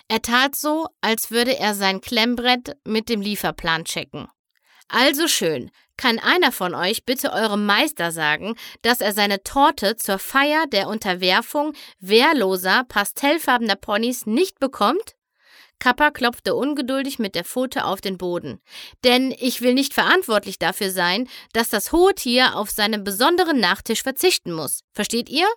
Er tat so, als würde er sein Klemmbrett mit dem Lieferplan checken. Also schön, kann einer von euch bitte eurem Meister sagen, dass er seine Torte zur Feier der Unterwerfung wehrloser, pastellfarbener Ponys nicht bekommt? Kappa klopfte ungeduldig mit der Pfote auf den Boden. Denn ich will nicht verantwortlich dafür sein, dass das hohe Tier auf seinen besonderen Nachtisch verzichten muss. Versteht ihr?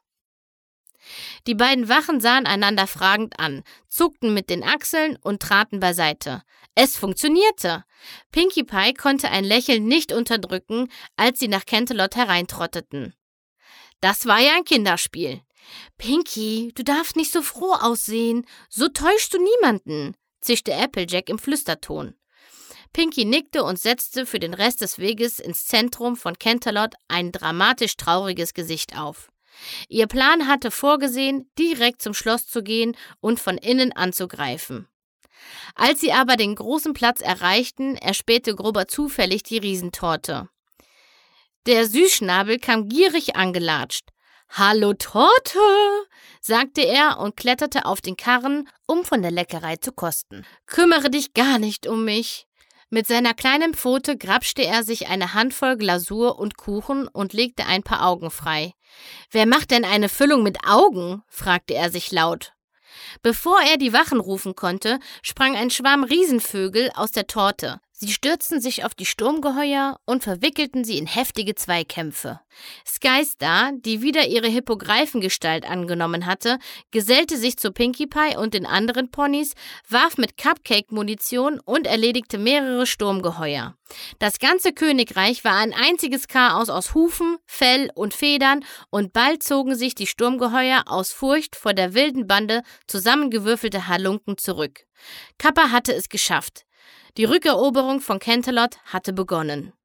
Die beiden Wachen sahen einander fragend an, zuckten mit den Achseln und traten beiseite. Es funktionierte. Pinkie Pie konnte ein Lächeln nicht unterdrücken, als sie nach Canterlot hereintrotteten. Das war ja ein Kinderspiel. Pinkie, du darfst nicht so froh aussehen. So täuschst du niemanden, zischte Applejack im Flüsterton. Pinkie nickte und setzte für den Rest des Weges ins Zentrum von Canterlot ein dramatisch trauriges Gesicht auf. Ihr Plan hatte vorgesehen, direkt zum Schloss zu gehen und von innen anzugreifen. Als sie aber den großen Platz erreichten, erspähte Grubber zufällig die Riesentorte. Der Süßschnabel kam gierig angelatscht. »Hallo Torte«, sagte er und kletterte auf den Karren, um von der Leckerei zu kosten. »Kümmere dich gar nicht um mich.« Mit seiner kleinen Pfote grapschte er sich eine Handvoll Glasur und Kuchen und legte ein paar Augen frei. »Wer macht denn eine Füllung mit Augen?« fragte er sich laut. Bevor er die Wachen rufen konnte, sprang ein Schwarm Riesenvögel aus der Torte. Sie stürzten sich auf die Sturmgeheuer und verwickelten sie in heftige Zweikämpfe. Skystar, die wieder ihre Hippogreifengestalt angenommen hatte, gesellte sich zu Pinkie Pie und den anderen Ponys, warf mit Cupcake-Munition und erledigte mehrere Sturmgeheuer. Das ganze Königreich war ein einziges Chaos aus Hufen, Fell und Federn und bald zogen sich die Sturmgeheuer aus Furcht vor der wilden Bande zusammengewürfelter Halunken zurück. Kappa hatte es geschafft. Die Rückeroberung von Canterlot hatte begonnen.